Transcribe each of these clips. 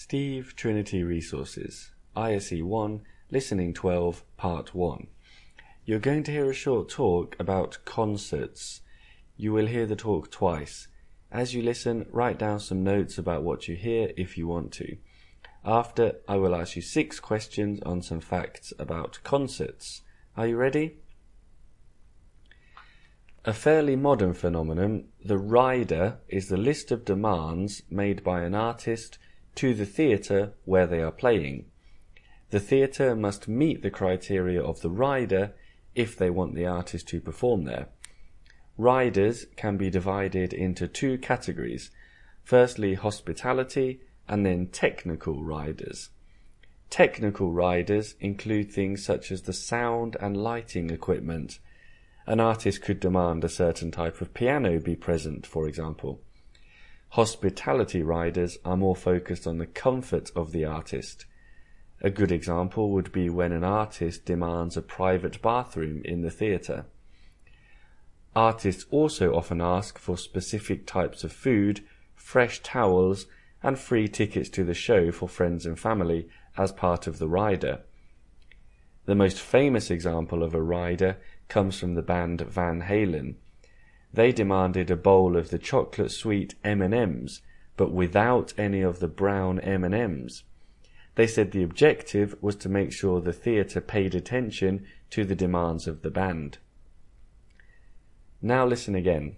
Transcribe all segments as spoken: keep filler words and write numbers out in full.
Steve Trinity Resources, I S E one, Listening twelve, Part one. You're going to hear a short talk about concerts. You will hear the talk twice. As you listen, write down some notes about what you hear if you want to. After, I will ask you six questions on some facts about concerts. Are you ready? A fairly modern phenomenon, the rider is the list of demands made by an artist to the theatre where they are playing. The theatre must meet the criteria of the rider if they want the artist to perform there. Riders can be divided into two categories, firstly hospitality and then technical riders. Technical riders include things such as the sound and lighting equipment. An artist could demand a certain type of piano be present, for example. Hospitality riders are more focused on the comfort of the artist. A good example would be when an artist demands a private bathroom in the theatre. Artists also often ask for specific types of food, fresh towels, and free tickets to the show for friends and family as part of the rider. The most famous example of a rider comes from the band Van Halen. They demanded a bowl of the chocolate sweet M and M's, but without any of the brown M and M's. They said the objective was to make sure the theatre paid attention to the demands of the band. Now listen again.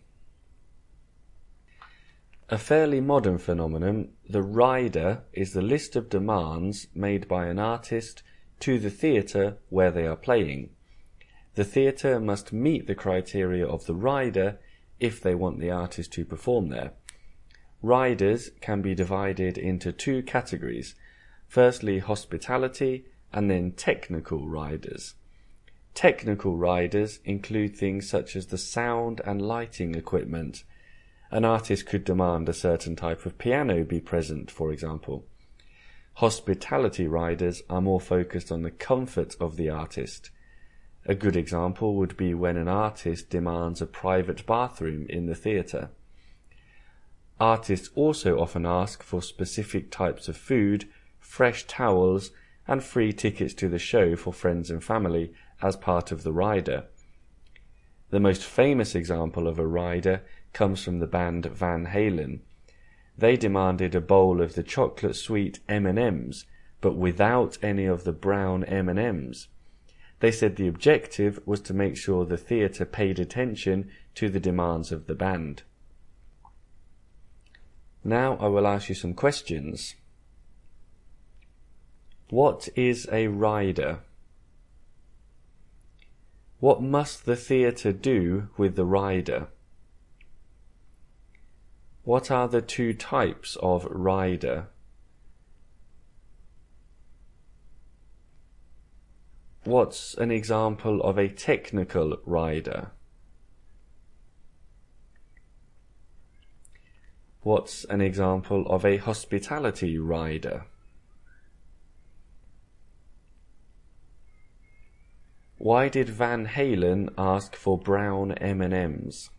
A fairly modern phenomenon, the rider is the list of demands made by an artist to the theatre where they are playing. The theatre must meet the criteria of the rider if they want the artist to perform there. Riders can be divided into two categories, firstly hospitality and then technical riders. Technical riders include things such as the sound and lighting equipment. An artist could demand a certain type of piano be present, for example. Hospitality riders are more focused on the comfort of the artist. A good example would be when an artist demands a private bathroom in the theatre. Artists also often ask for specific types of food, fresh towels, and free tickets to the show for friends and family as part of the rider. The most famous example of a rider comes from the band Van Halen. They demanded a bowl of the chocolate sweet M and M's, but without any of the brown M and M's. They said the objective was to make sure the theatre paid attention to the demands of the band. Now I will ask you some questions. What is a rider? What must the theatre do with the rider? What are the two types of rider? What's an example of a technical rider? What's an example of a hospitality rider? Why did Van Halen ask for brown M and M's?